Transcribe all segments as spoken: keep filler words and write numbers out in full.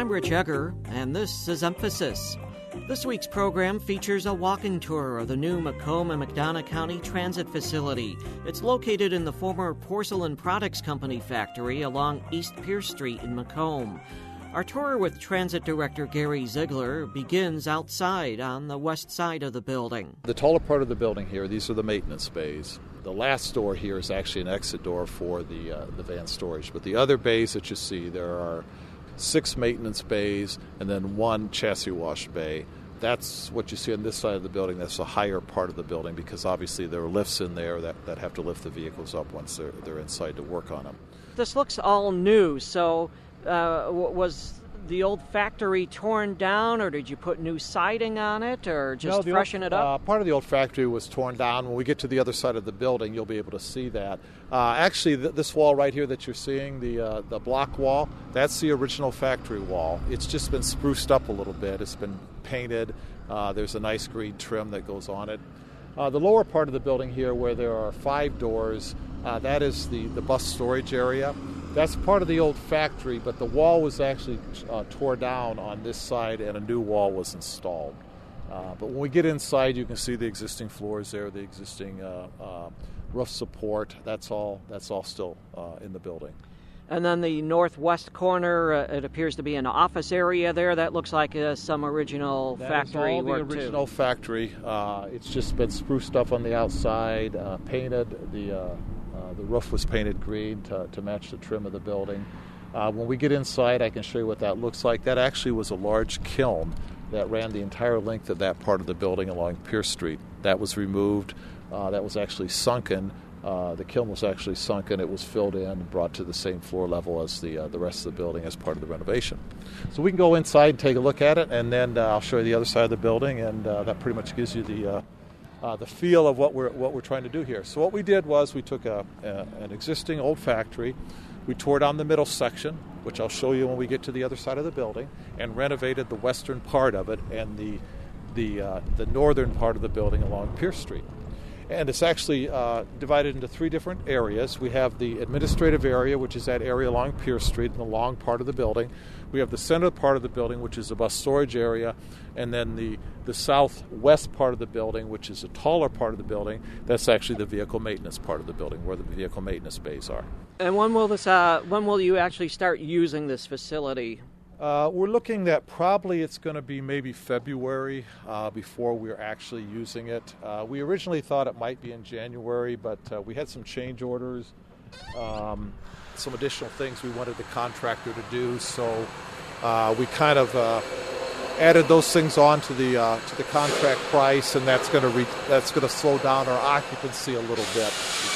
I'm Rich Egger, and this is Emphasis. This week's program features a walking tour of the new Macomb and McDonough County Transit Facility. It's located in the former Porcelain Products Company factory along East Pierce Street in Macomb. Our tour with Transit Director Gary Ziegler begins outside on the west side of the building. The taller part of the building here, these are the maintenance bays. The last door here is actually an exit door for the uh, the van storage. But the other bays that you see, there are six maintenance bays and then one chassis wash bay. That's what you see on this side of the building. That's the higher part of the building because obviously there are lifts in there that, that have to lift the vehicles up once they're, they're inside to work on them. This looks all new, so uh, was the old factory torn down, or did you put new siding on it, or just no, freshen old, it up? Uh, part of the old factory was torn down. When we get to the other side of the building, you'll be able to see that. Uh, actually, th- this wall right here that you're seeing, the uh, the block wall, that's the original factory wall. It's just been spruced up a little bit. It's been painted. Uh, there's a nice green trim that goes on it. Uh, the lower part of the building here, where there are five doors, uh, that is the, the bus storage area. That's part of the old factory, but the wall was actually uh, tore down on this side and a new wall was installed. Uh, but when we get inside, you can see the existing floors there, the existing uh, uh, roof support. That's all That's all still uh, in the building. And then the northwest corner, uh, it appears to be an office area there. That looks like uh, some original that factory is all work, the original too. factory. Uh, it's just been spruced up on the outside, uh, painted. The uh, uh, the roof was painted green to, to match the trim of the building. Uh, when we get inside, I can show you what that looks like. That actually was a large kiln that ran the entire length of that part of the building along Pierce Street. That was removed. Uh, that was actually sunken. Uh, the kiln was actually sunken. It was filled in and brought to the same floor level as the uh, the rest of the building as part of the renovation. So we can go inside and take a look at it, and then uh, I'll show you the other side of the building, and uh, that pretty much gives you the uh, uh, the feel of what we're what we're trying to do here. So what we did was we took a, a an existing old factory, we tore down the middle section, which I'll show you when we get to the other side of the building, and renovated the western part of it and the the uh, the northern part of the building along Pierce Street. And it's actually uh, divided into three different areas. We have the administrative area, which is that area along Pierce Street in the long part of the building. We have the center part of the building, which is the bus storage area. And then the, the southwest part of the building, which is a taller part of the building, that's actually the vehicle maintenance part of the building, where the vehicle maintenance bays are. And when will this? Uh, when will you actually start using this facility? Uh, we're looking that probably it's going to be maybe February uh, before we're actually using it. Uh, we originally thought it might be in January, but uh, we had some change orders, um, some additional things we wanted the contractor to do, so uh, we kind of uh, added those things on to the uh, to the contract price, and that's going to re- that's going to slow down our occupancy a little bit.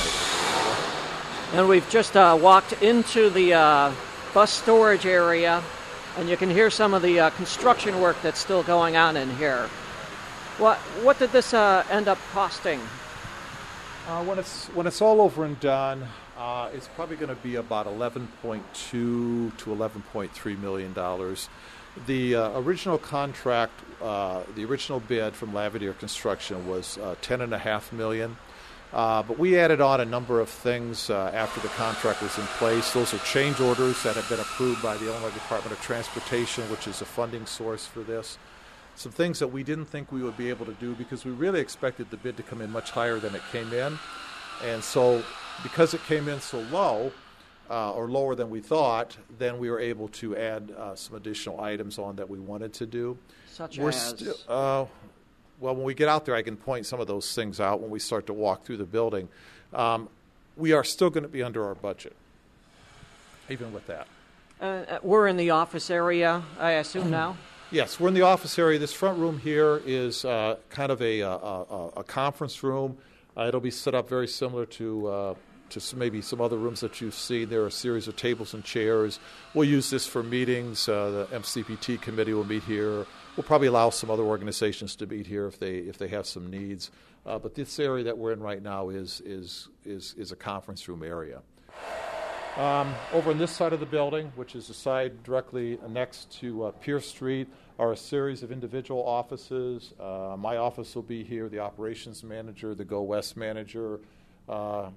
And we've just uh, walked into the uh, bus storage area. And you can hear some of the uh, construction work that's still going on in here. What what did this uh, end up costing? Uh, when it's when it's all over and done, uh, it's probably going to be about eleven point two to eleven point three million dollars. The uh, original contract, uh, the original bid from Lavadier Construction was uh, ten and a half million. Uh, but we added on a number of things uh, after the contract was in place. Those are change orders that have been approved by the Illinois Department of Transportation, which is a funding source for this. Some things that we didn't think we would be able to do because we really expected the bid to come in much higher than it came in. And so because it came in so low, uh, or lower than we thought, then we were able to add uh, some additional items on that we wanted to do. Such we're as? St- uh, Well, when we get out there, I can point some of those things out when we start to walk through the building. Um, we are still going to be under our budget, even with that. Uh, we're in the office area, I assume now? Yes, we're in the office area. This front room here is uh, kind of a, a, a, a conference room. Uh, it'll be set up very similar to uh, to some, maybe some other rooms that you've seen. There are a series of tables and chairs. We'll use this for meetings. Uh, the M C P T committee will meet here. We'll probably allow some other organizations to meet here if they if they have some needs. Uh, but this area that we're in right now is is is is a conference room area. Um, over on this side of the building, which is the side directly next to uh, Pierce Street, are a series of individual offices. Uh, my office will be here, the operations manager, the Go West manager, uh,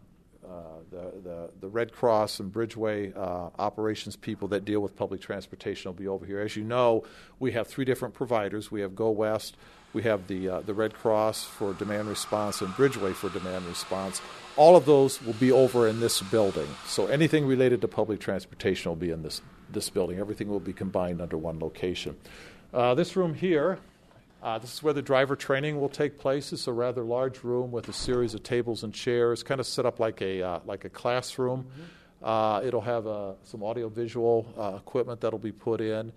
uh, the, the the Red Cross and Bridgeway uh, operations people that deal with public transportation will be over here. As you know, we have three different providers. We have Go West, we have the uh, the Red Cross for demand response, and Bridgeway for demand response. All of those will be over in this building. So anything related to public transportation will be in this this building. Everything will be combined under one location. Uh, this room here, uh, this is where the driver training will take place. It's a rather large room with a series of tables and chairs, kind of set up like a uh, like a classroom. Mm-hmm. Uh, it'll have uh, some audiovisual uh, equipment that'll be put in.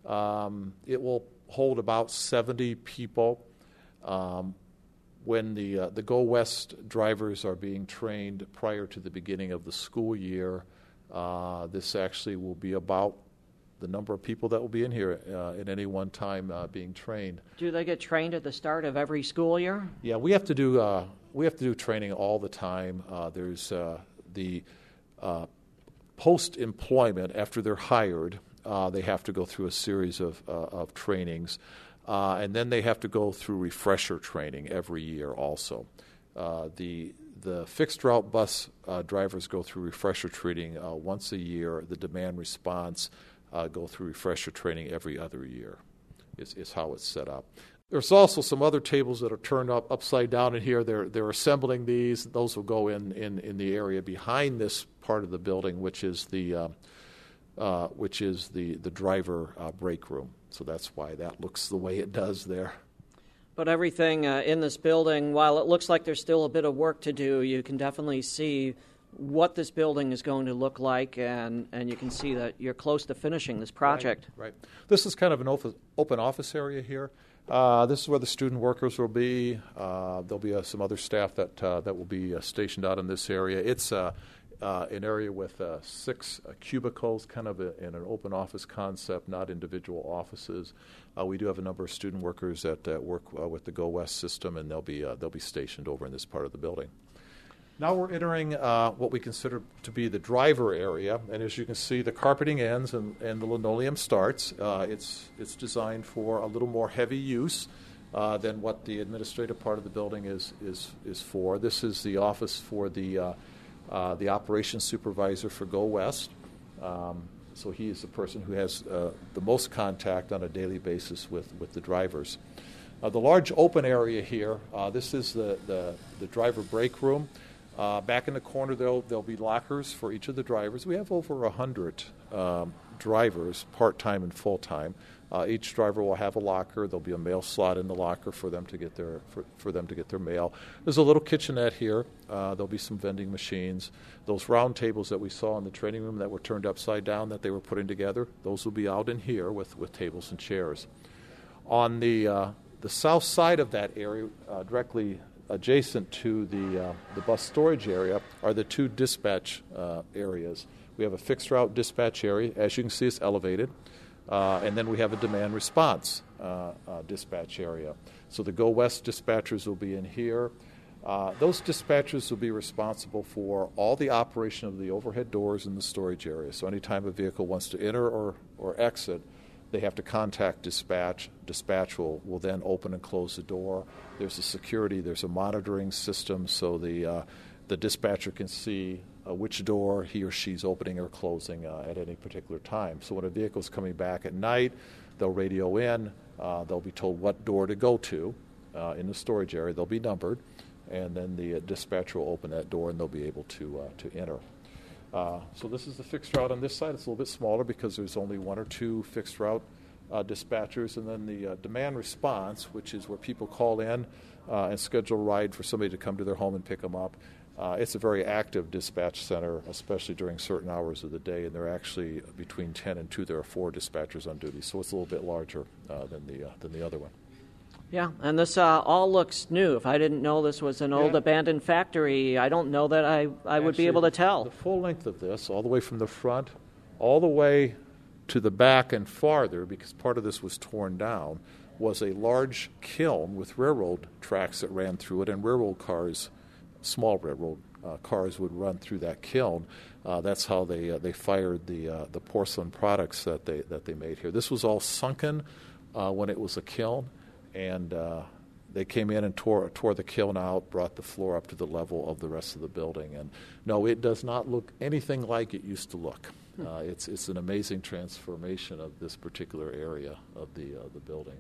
Um, it will hold about seventy people. Um, when the uh, the Go West drivers are being trained prior to the beginning of the school year, uh, this actually will be about the number of people that will be in here uh, at any one time uh, being trained. Do they get trained at the start of every school year? Yeah, we have to do uh, we have to do training all the time. Uh, there's uh, the uh, post-employment after they're hired. Uh, they have to go through a series of uh, of trainings. Uh, and then they have to go through refresher training every year also. Uh, the the fixed route bus uh, drivers go through refresher training uh, once a year. The demand response uh, go through refresher training every other year is, is how it's set up. There's also some other tables that are turned up upside down in here. They're they're assembling these. Those will go in, in, in the area behind this part of the building, which is the uh, uh, which is the, the driver uh, break room. So that's why that looks the way it does there. But everything uh, in this building, while it looks like there's still a bit of work to do, you can definitely see what this building is going to look like, and, and you can see that you're close to finishing this project. Right. right. This is kind of an open, open office area here. Uh, this is where the student workers will be. Uh, there'll be uh, some other staff that uh, that will be uh, stationed out in this area. It's uh, Uh, an area with uh, six uh, cubicles, kind of a, in an open office concept, not individual offices. Uh, we do have a number of student workers that uh, work uh, with the Go West system, and they'll be uh, they'll be stationed over in this part of the building. Now we're entering uh, what we consider to be the driver area, and as you can see, the carpeting ends and, and the linoleum starts. Uh, it's it's designed for a little more heavy use uh, than what the administrative part of the building is is is for. This is the office for the uh, Uh, the operations supervisor for Go West. Um, so he is the person who has uh, the most contact on a daily basis with, with the drivers. Uh, the large open area here, uh, this is the, the, the driver break room. Uh, back in the corner, there'll, there'll be lockers for each of the drivers. We have over one hundred um, drivers, part-time and full-time. Uh, each driver will have a locker. There'll be a mail slot in the locker for them to get their for, for them to get their mail. There's a little kitchenette here. Uh, there'll be some vending machines. Those round tables that we saw in the training room that were turned upside down that they were putting together, those will be out in here with, with tables and chairs. On the uh, the south side of that area, uh, directly adjacent to the uh, the bus storage area, are the two dispatch uh, areas. We have a fixed route dispatch area. As you can see, it's elevated. Uh, and then we have a demand response uh, uh, dispatch area. So the Go West dispatchers will be in here. Uh, those dispatchers will be responsible for all the operation of the overhead doors in the storage area. So anytime a vehicle wants to enter or, or exit, they have to contact dispatch. Dispatch will, will then open and close the door. There's a security, there's a monitoring system, so the, uh, the dispatcher can see Uh, which door he or she's opening or closing uh, at any particular time. So when a vehicle's coming back at night, they'll radio in. Uh, they'll be told what door to go to uh, in the storage area. They'll be numbered, and then the uh, dispatcher will open that door, and they'll be able to uh, to enter. Uh, so this is the fixed route on this side. It's a little bit smaller because there's only one or two fixed route uh, dispatchers, and then the uh, demand response, which is where people call in uh, and schedule a ride for somebody to come to their home and pick them up. Uh, it's a very active dispatch center, especially during certain hours of the day, and there are actually between ten and two, there are four dispatchers on duty, so it's a little bit larger uh, than the uh, than the other one. Yeah, and this uh, all looks new. If I didn't know this was an old yeah. abandoned factory, I don't know that I, I would Actually, be able to tell. The full length of this, all the way from the front, all the way to the back and farther, because part of this was torn down, was a large kiln with railroad tracks that ran through it, and railroad cars, small railroad uh, cars would run through that kiln. Uh, that's how they uh, they fired the uh, the porcelain products that they that they made here. This was all sunken uh, when it was a kiln, and uh, they came in and tore tore the kiln out, brought the floor up to the level of the rest of the building. And no, it does not look anything like it used to look. Uh, it's it's an amazing transformation of this particular area of the uh, the building.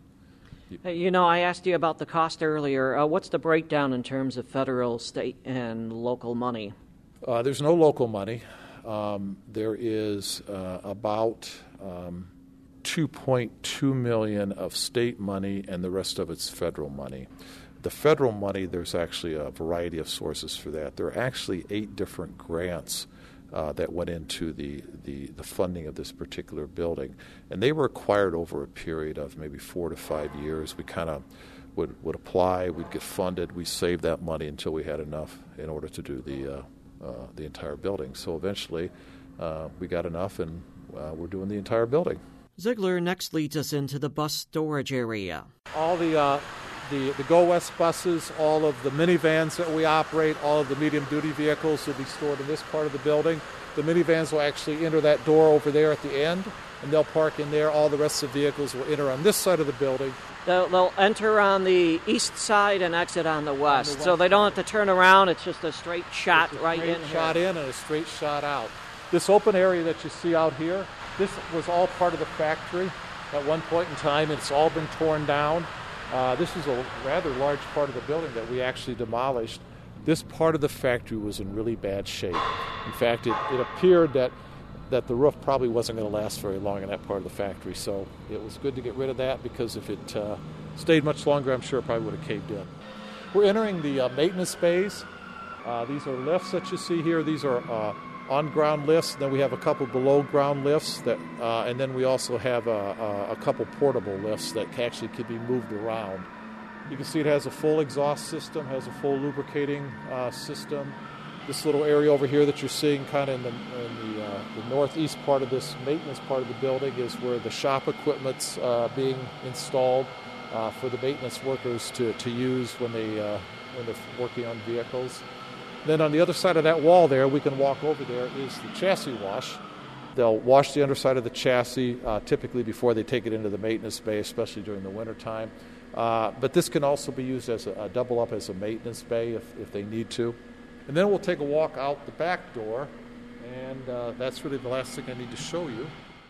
You know, I asked you about the cost earlier. Uh, what's the breakdown in terms of federal, state, and local money? Uh, there's no local money. Um, there is uh, about um, two point two million dollars of state money, and the rest of it's federal money. The federal money, there's actually a variety of sources for that. There are actually eight different grants Uh, that went into the, the, the funding of this particular building. And they were acquired over a period of maybe four to five years. We kind of would, would apply, we'd get funded, we saved that money until we had enough in order to do the, uh, uh, the entire building. So eventually uh, we got enough, and uh, we're doing the entire building. Ziegler next leads us into the bus storage area. All the uh, The, the Go West buses, all of the minivans that we operate, all of the medium-duty vehicles will be stored in this part of the building. The minivans will actually enter that door over there at the end, and they'll park in there. All the rest of the vehicles will enter on this side of the building. They'll, they'll enter on the east side and exit on the west, on the west so they don't have to turn around. It's just a straight shot it's a right straight in shot here. in and a straight shot out. This open area that you see out here, this was all part of the factory at one point in time. It's all been torn down. Uh, this is a rather large part of the building that we actually demolished. This part of the factory was in really bad shape. In fact, it, it appeared that, that the roof probably wasn't going to last very long in that part of the factory. So it was good to get rid of that, because if it uh, stayed much longer, I'm sure it probably would have caved in. We're entering the uh, maintenance bays. Uh, these are lifts that you see here. These are uh, on-ground lifts. Then we have a couple below-ground lifts, that, uh, and then we also have a, a, a couple portable lifts that actually can be moved around. You can see it has a full exhaust system, has a full lubricating uh, system. This little area over here that you're seeing kind of in, the, in the, uh, the northeast part of this maintenance part of the building is where the shop equipment's uh, being installed uh, for the maintenance workers to, to use when, they, uh, when they're working on vehicles. Then on the other side of that wall there, we can walk over there, is the chassis wash. They'll wash the underside of the chassis uh, typically before they take it into the maintenance bay, especially during the wintertime. Uh, but this can also be used as a, a double up as a maintenance bay if, if they need to. And then we'll take a walk out the back door, and uh, that's really the last thing I need to show you.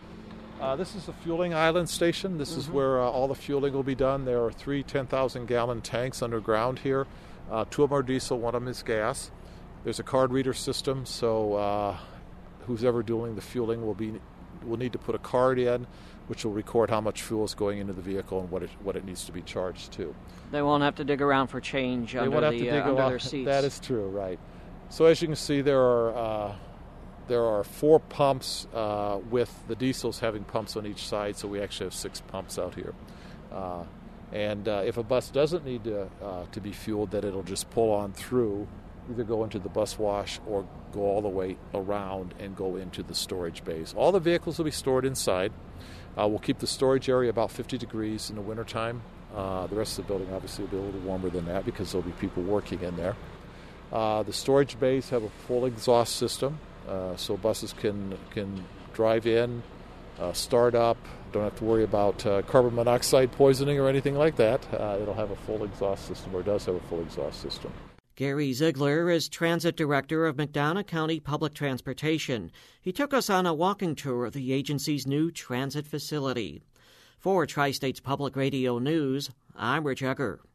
Uh, this is the fueling island station. This mm-hmm. is where uh, all the fueling will be done. There are three ten thousand gallon tanks underground here. Uh, two of them are diesel, one of them is gas. There's a card reader system, so uh, who's ever doing the fueling will be will need to put a card in, which will record how much fuel is going into the vehicle and what it what it needs to be charged to. They won't have to dig around for change they under, won't have the, to dig uh, under around. their seats. That is true, right. So as you can see, there are uh, there are four pumps uh, with the diesels having pumps on each side, so we actually have six pumps out here. Uh, and uh, if a bus doesn't need to, uh, to be fueled, then it'll just pull on through, either go into the bus wash or go all the way around and go into the storage bays. All the vehicles will be stored inside. Uh, we'll keep the storage area about fifty degrees in the wintertime. Uh, the rest of the building obviously will be a little warmer than that because there'll be people working in there. Uh, the storage bays have a full exhaust system, uh, so buses can, can drive in, uh, start up, don't have to worry about uh, carbon monoxide poisoning or anything like that. Uh, it'll have a full exhaust system, or does have a full exhaust system. Gary Ziegler is Transit Director of McDonough County Public Transportation. He took us on a walking tour of the agency's new transit facility. For Tri-States Public Radio News, I'm Rich Egger.